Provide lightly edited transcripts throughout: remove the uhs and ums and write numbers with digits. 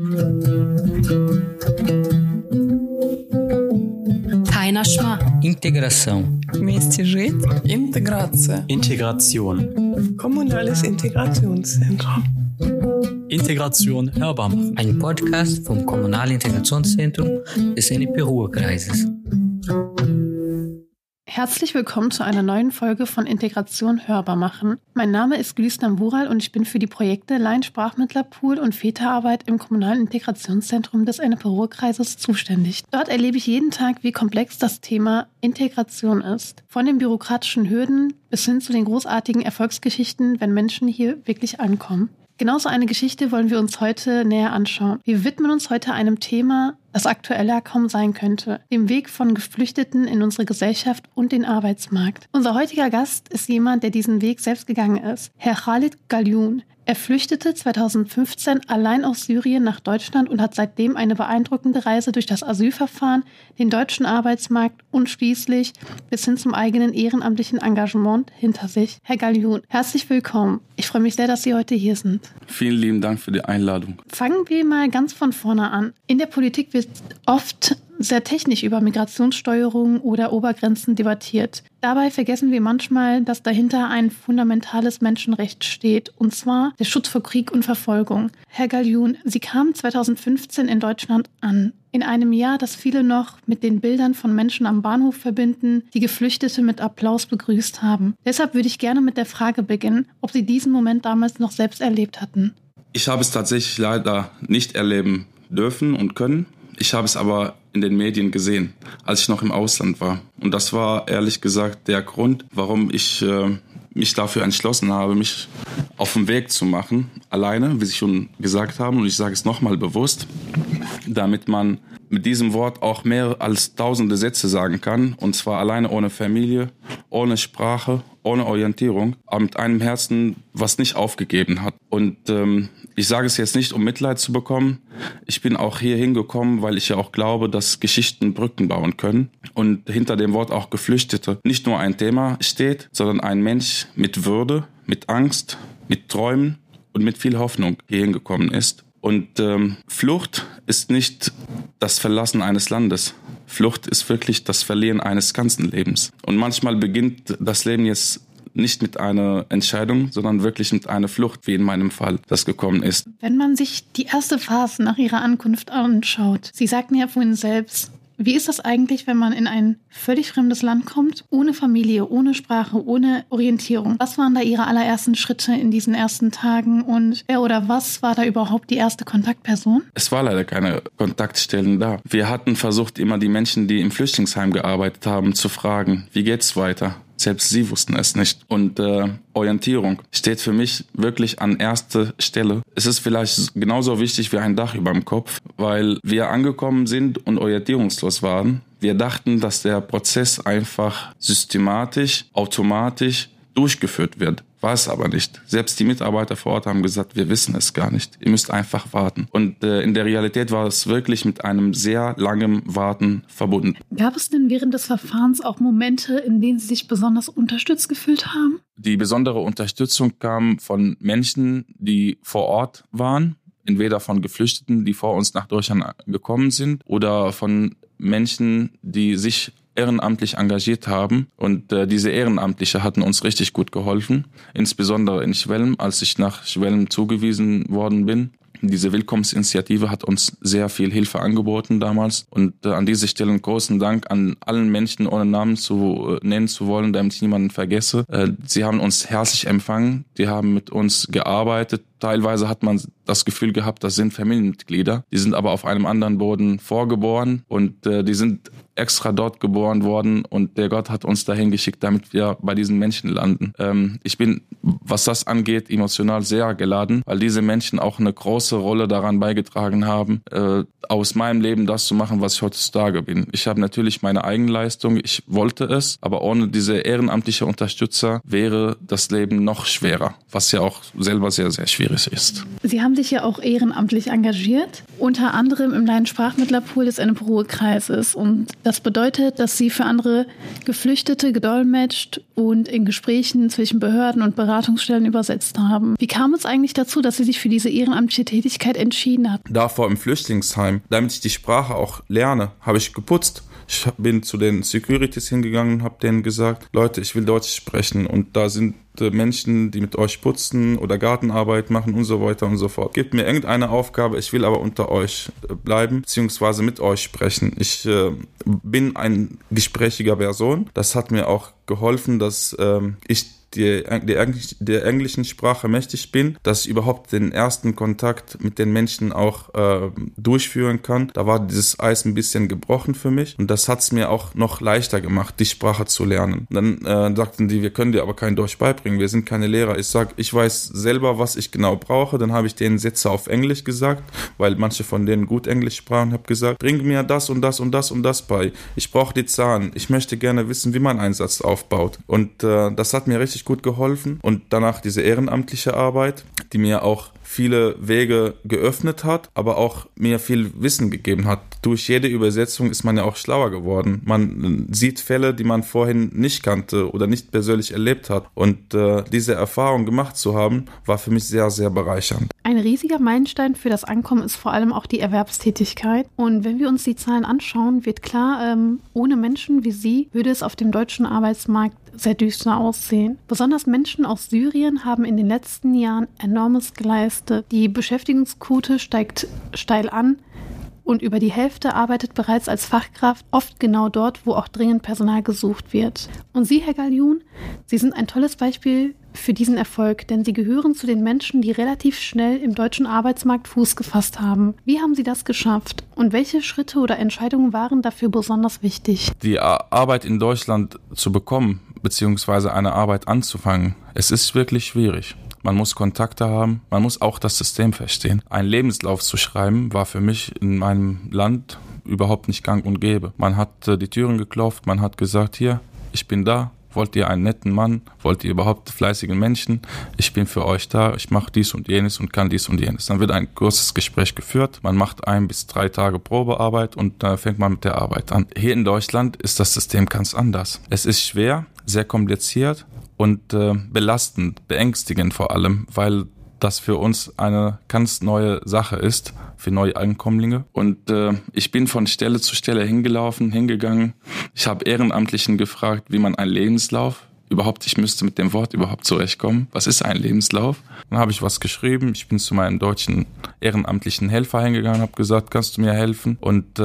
Keiner Schma. Integração. Вместе жить. Integration. Integration. Kommunales Integrationszentrum. Integration hörbar machen. Ein Podcast vom Kommunalen Integrationszentrum des NP-Ruhr-Kreises. Herzlich willkommen zu einer neuen Folge von Integration hörbar machen. Mein Name ist Gülistan Bural und ich bin für die Projekte Laien-Sprachmittlerpool und Väterarbeit im Kommunalen Integrationszentrum des NP-Ruhr-Kreises zuständig. Dort erlebe ich jeden Tag, wie komplex das Thema Integration ist. Von den bürokratischen Hürden bis hin zu den großartigen Erfolgsgeschichten, wenn Menschen hier wirklich ankommen. Genauso eine Geschichte wollen wir uns heute näher anschauen. Wir widmen uns heute einem Thema, das aktueller kaum sein könnte, dem Weg von Geflüchteten in unsere Gesellschaft und den Arbeitsmarkt. Unser heutiger Gast ist jemand, der diesen Weg selbst gegangen ist, Herr Khalid Galyun. Er flüchtete 2015 allein aus Syrien nach Deutschland und hat seitdem eine beeindruckende Reise durch das Asylverfahren, den deutschen Arbeitsmarkt und schließlich bis hin zum eigenen ehrenamtlichen Engagement hinter sich. Herr Galyun, herzlich willkommen. Ich freue mich sehr, dass Sie heute hier sind. Vielen lieben Dank für die Einladung. Fangen wir mal ganz von vorne an. In der Politik wird oft sehr technisch über Migrationssteuerung oder Obergrenzen debattiert. Dabei vergessen wir manchmal, dass dahinter ein fundamentales Menschenrecht steht, und zwar der Schutz vor Krieg und Verfolgung. Herr Galyun, Sie kamen 2015 in Deutschland an. In einem Jahr, das viele noch mit den Bildern von Menschen am Bahnhof verbinden, die Geflüchtete mit Applaus begrüßt haben. Deshalb würde ich gerne mit der Frage beginnen, ob Sie diesen Moment damals noch selbst erlebt hatten. Ich habe es tatsächlich leider nicht erleben dürfen und können. Ich habe es aber in den Medien gesehen, als ich noch im Ausland war. Und das war ehrlich gesagt der Grund, warum ich mich dafür entschlossen habe, mich auf den Weg zu machen, alleine, wie Sie schon gesagt haben. Und ich sage es nochmal bewusst, damit man mit diesem Wort auch mehr als tausende Sätze sagen kann. Und zwar alleine ohne Familie, ohne Sprache, ohne Orientierung, aber mit einem Herzen, was nicht aufgegeben hat. Und ich sage es jetzt nicht, um Mitleid zu bekommen. Ich bin auch hier hingekommen, weil ich ja auch glaube, dass Geschichten Brücken bauen können. Und hinter dem Wort auch Geflüchtete nicht nur ein Thema steht, sondern ein Mensch mit Würde, mit Angst, mit Träumen und mit viel Hoffnung hier hingekommen ist. Und Flucht ist nicht das Verlassen eines Landes. Flucht ist wirklich das Verlieren eines ganzen Lebens. Und manchmal beginnt das Leben jetzt nicht mit einer Entscheidung, sondern wirklich mit einer Flucht, wie in meinem Fall das gekommen ist. Wenn man sich die erste Phase nach Ihrer Ankunft anschaut, Sie sagten ja vorhin selbst, wie ist das eigentlich, wenn man in ein völlig fremdes Land kommt, ohne Familie, ohne Sprache, ohne Orientierung? Was waren da Ihre allerersten Schritte in diesen ersten Tagen und wer oder was war da überhaupt die erste Kontaktperson? Es war leider keine Kontaktstellen da. Wir hatten versucht, immer die Menschen, die im Flüchtlingsheim gearbeitet haben, zu fragen, wie geht's weiter? Selbst sie wussten es nicht. Und Orientierung steht für mich wirklich an erster Stelle. Es ist vielleicht genauso wichtig wie ein Dach über dem Kopf, weil wir angekommen sind und orientierungslos waren. Wir dachten, dass der Prozess einfach systematisch, automatisch durchgeführt wird. War es aber nicht. Selbst die Mitarbeiter vor Ort haben gesagt, wir wissen es gar nicht. Ihr müsst einfach warten. Und in der Realität war es wirklich mit einem sehr langen Warten verbunden. Gab es denn während des Verfahrens auch Momente, in denen Sie sich besonders unterstützt gefühlt haben? Die besondere Unterstützung kam von Menschen, die vor Ort waren. Entweder von Geflüchteten, die vor uns nach Deutschland gekommen sind, oder von Menschen, die sich ehrenamtlich engagiert haben, und diese Ehrenamtliche hatten uns richtig gut geholfen, insbesondere in Schwelm, als ich nach Schwelm zugewiesen worden bin. Diese Willkommensinitiative hat uns sehr viel Hilfe angeboten damals, und an dieser Stelle einen großen Dank an allen Menschen, ohne Namen zu nennen zu wollen, damit ich niemanden vergesse. Sie haben uns herzlich empfangen, die haben mit uns gearbeitet. Teilweise hat man das Gefühl gehabt, das sind Familienmitglieder. Die sind aber auf einem anderen Boden vorgeboren, und die sind extra dort geboren worden, und der Gott hat uns dahin geschickt, damit wir bei diesen Menschen landen. Ich bin, was das angeht, emotional sehr geladen, weil diese Menschen auch eine große Rolle daran beigetragen haben, aus meinem Leben das zu machen, was ich heutzutage bin. Ich habe natürlich meine Eigenleistung, ich wollte es, aber ohne diese ehrenamtliche Unterstützer wäre das Leben noch schwerer, was ja auch selber sehr, sehr schwierig schwierig ist. Sie haben sich ja auch ehrenamtlich engagiert, unter anderem im Laiensprachmittlerpool des Ennepe-Ruhr-Kreises. Und das bedeutet, dass Sie für andere Geflüchtete gedolmetscht und in Gesprächen zwischen Behörden und Beratungsstellen übersetzt haben. Wie kam es eigentlich dazu, dass Sie sich für diese ehrenamtliche Tätigkeit entschieden haben? Davor im Flüchtlingsheim, damit ich die Sprache auch lerne, habe ich geputzt. Ich bin zu den Securities hingegangen und habe denen gesagt, Leute, ich will Deutsch sprechen und da sind Menschen, die mit euch putzen oder Gartenarbeit machen und so weiter und so fort. Gebt mir irgendeine Aufgabe, ich will aber unter euch bleiben, beziehungsweise mit euch sprechen. Ich bin ein gesprächiger Person. Das hat mir auch geholfen, dass ich der englischen Sprache mächtig bin, dass ich überhaupt den ersten Kontakt mit den Menschen auch durchführen kann. Da war dieses Eis ein bisschen gebrochen für mich und das hat es mir auch noch leichter gemacht, die Sprache zu lernen. Dann sagten die, wir können dir aber kein Deutsch beibringen, wir sind keine Lehrer. Ich sage, ich weiß selber, was ich genau brauche. Dann habe ich denen Sätze auf Englisch gesagt, weil manche von denen gut Englisch sprachen, habe gesagt, bring mir das und das und das und das bei. Ich brauche die Zahlen. Ich möchte gerne wissen, wie man einen Satz aufbaut. Und das hat mir richtig gut geholfen und danach diese ehrenamtliche Arbeit, die mir auch viele Wege geöffnet hat, aber auch mir viel Wissen gegeben hat. Durch jede Übersetzung ist man ja auch schlauer geworden. Man sieht Fälle, die man vorhin nicht kannte oder nicht persönlich erlebt hat. Und diese Erfahrung gemacht zu haben, war für mich sehr, sehr bereichernd. Ein riesiger Meilenstein für das Ankommen ist vor allem auch die Erwerbstätigkeit. Und wenn wir uns die Zahlen anschauen, wird klar, ohne Menschen wie Sie würde es auf dem deutschen Arbeitsmarkt sehr düster aussehen. Besonders Menschen aus Syrien haben in den letzten Jahren Enormes geleistet. Die Beschäftigungsquote steigt steil an und über die Hälfte arbeitet bereits als Fachkraft, oft genau dort, wo auch dringend Personal gesucht wird. Und Sie, Herr Galjun, Sie sind ein tolles Beispiel für diesen Erfolg, denn Sie gehören zu den Menschen, die relativ schnell im deutschen Arbeitsmarkt Fuß gefasst haben. Wie haben Sie das geschafft und welche Schritte oder Entscheidungen waren dafür besonders wichtig? Die Arbeit in Deutschland zu bekommen, beziehungsweise eine Arbeit anzufangen, es ist wirklich schwierig. Man muss Kontakte haben, man muss auch das System verstehen. Einen Lebenslauf zu schreiben, war für mich in meinem Land überhaupt nicht gang und gäbe. Man hat die Türen geklopft, man hat gesagt, hier, ich bin da. Wollt ihr einen netten Mann? Wollt ihr überhaupt fleißige Menschen? Ich bin für euch da, ich mache dies und jenes und kann dies und jenes. Dann wird ein kurzes Gespräch geführt, man macht 1 bis 3 Tage Probearbeit und dann fängt man mit der Arbeit an. Hier in Deutschland ist das System ganz anders. Es ist schwer, sehr kompliziert und belastend, beängstigend vor allem, weil das für uns eine ganz neue Sache ist, für Neuankömmlinge. Und ich bin von Stelle zu Stelle hingegangen. Ich habe Ehrenamtlichen gefragt, wie man einen Lebenslauf ich müsste mit dem Wort überhaupt zurechtkommen. Was ist ein Lebenslauf? Dann habe ich was geschrieben. Ich bin zu meinem deutschen ehrenamtlichen Helfer hingegangen, habe gesagt, kannst du mir helfen? Und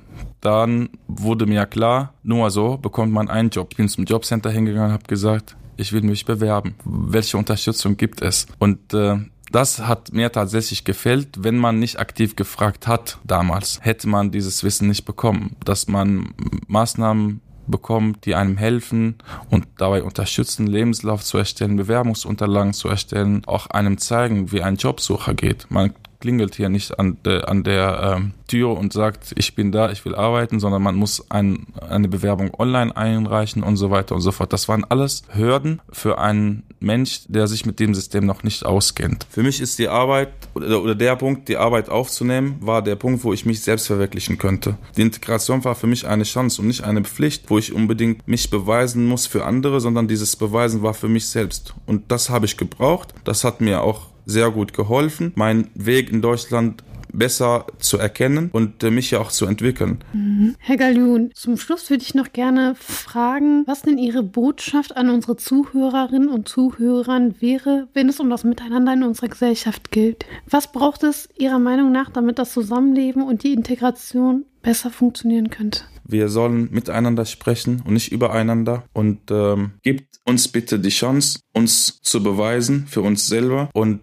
dann wurde mir klar, nur so bekommt man einen Job. Ich bin zum Jobcenter hingegangen, habe gesagt, ich will mich bewerben. Welche Unterstützung gibt es? Und das hat mir tatsächlich gefällt, wenn man nicht aktiv gefragt hat damals, hätte man dieses Wissen nicht bekommen, dass man Maßnahmen bekommt, die einem helfen und dabei unterstützen, Lebenslauf zu erstellen, Bewerbungsunterlagen zu erstellen, auch einem zeigen, wie ein Jobsucher geht. Man klingelt hier nicht an der Tür und sagt, ich bin da, ich will arbeiten, sondern man muss eine Bewerbung online einreichen und so weiter und so fort. Das waren alles Hürden für einen Mensch, der sich mit dem System noch nicht auskennt. Für mich ist die Arbeit oder der Punkt, die Arbeit aufzunehmen, war der Punkt, wo ich mich selbst verwirklichen könnte. Die Integration war für mich eine Chance und nicht eine Pflicht, wo ich unbedingt mich beweisen muss für andere, sondern dieses Beweisen war für mich selbst. Und das habe ich gebraucht. Das hat mir auch sehr gut geholfen, meinen Weg in Deutschland besser zu erkennen und mich ja auch zu entwickeln. Herr Galjun, zum Schluss würde ich noch gerne fragen, was denn Ihre Botschaft an unsere Zuhörerinnen und Zuhörern wäre, wenn es um das Miteinander in unserer Gesellschaft geht. Was braucht es Ihrer Meinung nach, damit das Zusammenleben und die Integration besser funktionieren könnte? Wir sollen miteinander sprechen und nicht übereinander und gibt uns bitte die Chance, uns zu beweisen für uns selber und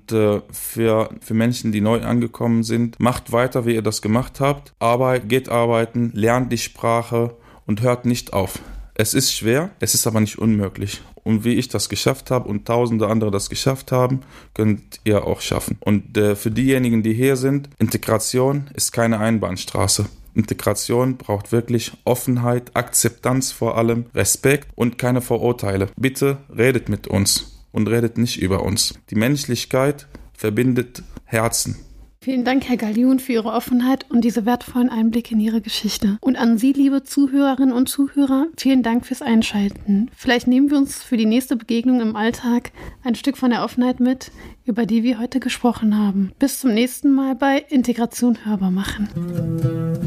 für Menschen, die neu angekommen sind. Macht weiter, wie ihr das gemacht habt. Geht arbeiten, lernt die Sprache und hört nicht auf. Es ist schwer, es ist aber nicht unmöglich. Und wie ich das geschafft habe und tausende andere das geschafft haben, könnt ihr auch schaffen. Und für diejenigen, die hier sind, Integration ist keine Einbahnstraße. Integration braucht wirklich Offenheit, Akzeptanz vor allem, Respekt und keine Vorurteile. Bitte redet mit uns und redet nicht über uns. Die Menschlichkeit verbindet Herzen. Vielen Dank, Herr Gallion, für Ihre Offenheit und diese wertvollen Einblicke in Ihre Geschichte. Und an Sie, liebe Zuhörerinnen und Zuhörer, vielen Dank fürs Einschalten. Vielleicht nehmen wir uns für die nächste Begegnung im Alltag ein Stück von der Offenheit mit, über die wir heute gesprochen haben. Bis zum nächsten Mal bei Integration hörbar machen.